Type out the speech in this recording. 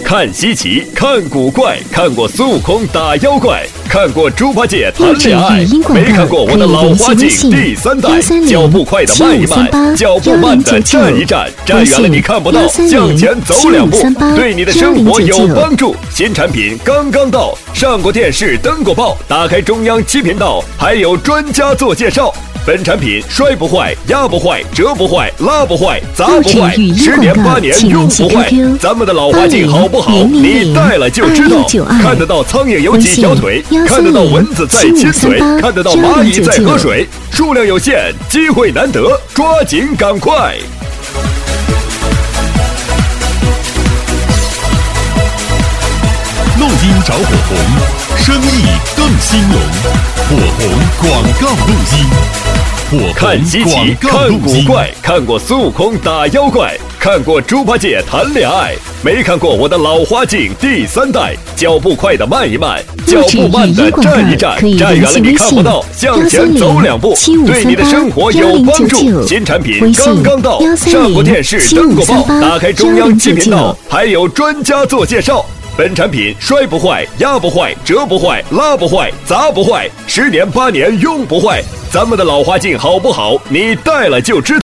看稀奇，看古怪，看过孙悟空打妖怪，看过猪八戒谈恋爱，没看过我的老花镜第3代。脚步快的慢一慢，脚步慢的站一站，站远了你看不到，向前走2步，对你的生活有帮助。新产品刚刚到，上过电视，登过报，打开中央7频道，还有专家做介绍。本产品摔不坏，压不坏，折不坏，拉不坏，砸不坏，10年8年用不坏。咱们的老花镜好不好？你戴了就知道。看得到苍蝇有几条腿，看得到蚊子在亲嘴，看得到蚂蚁在喝水。数量有限，机会难得，抓紧赶快！ 录音找火红，声音更兴隆。火红广告录音。 看稀奇，看古怪，看过孙悟空打妖怪，看过猪八戒谈恋爱，没看过我的老花镜第3代。脚步快的慢一慢，脚步慢的站一站，站远了你看不到，向前走2步，对你的生活有帮助。新产品刚刚到，上过电视，登过报，打开中央7频道，还有专家做介绍。本产品摔不坏，压不坏，折不坏，拉不坏，砸不坏，10年8年用不坏。咱们的老花镜好不好？你戴了就知道。